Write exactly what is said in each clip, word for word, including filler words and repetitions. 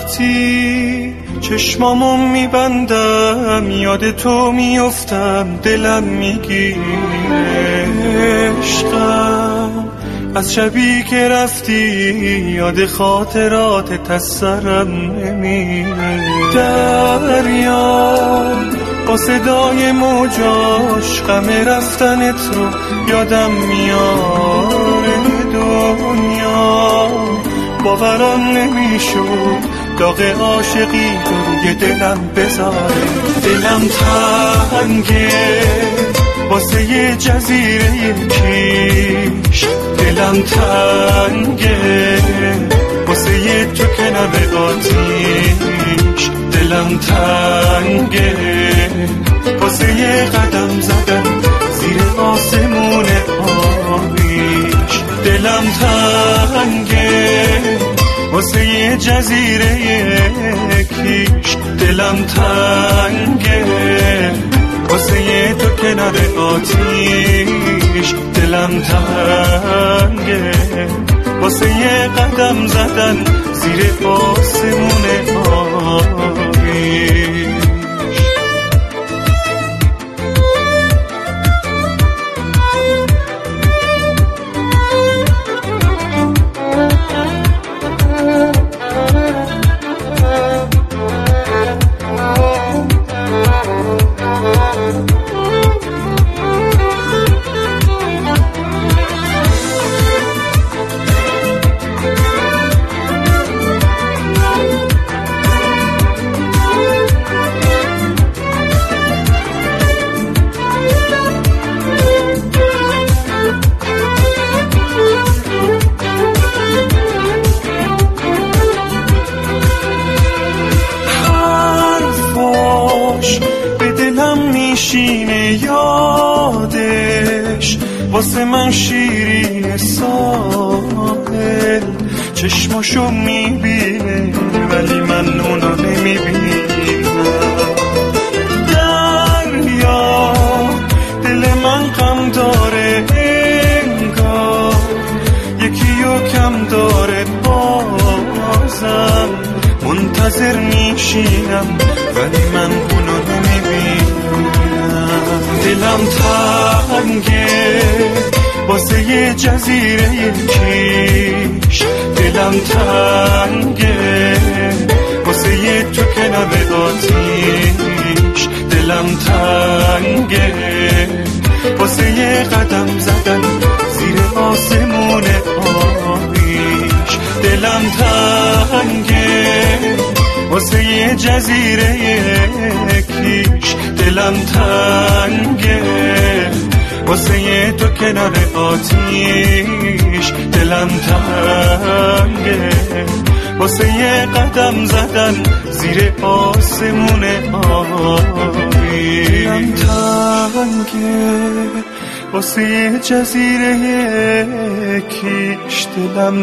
وقتی چشمامو میبندم یاد تو میفتم، دلم میگیره عشقم. از شبی که رفتی یاد خاطرات تسرم نمیره. دریا با صدای موجاش غم رفتنت رو یادم میاره. دنیا باورم نمیشد داغ عاشقی رو روی دلم بذاره. دلم تنگه واسه یه جزیره کیش، دلم تنگه واسه یه تو کنار آتیش، دلم تنگه واسه یه قدم زدن زیر آسمون آبیش، دلم تنگه واسه یه جزیره کیش، دلم تنگه واسه یه تو کنار آتیش، دلم تنگه واسه یه قدم زدن زیر آسمون آبیش. به دلم میشینه یادش، واسه من شیرین ساحل، چشماشو میبینه ولی من اونو نمیبینم. دریا دل من غم داره انگار، یکیو کم داره بازم، منتظر میشینم ولی من اونو نمیبینم. دلم تنگه واسه یه جزیره کیش، دلم تنگه واسه یه تو کنار آتیش، دلم تنگه واسه یه قدم زدن زیر آسمون آبیش، دلم تنگه واسه یه جزیره کیش، دلم تنگه واسه یه تو کنار آتیش، دلم تنگه واسه یه قدم زدن زیر آسمون آبی. دلم تنگه واسه یه جزیره کیش، دلم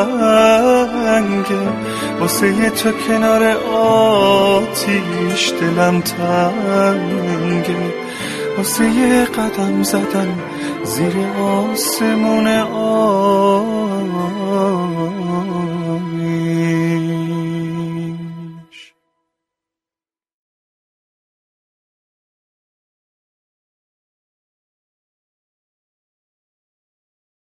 تنگه واسه یه تو کنار آتیش، دلم تنگه واسه یه قدم زدن زیر آسمون آبی.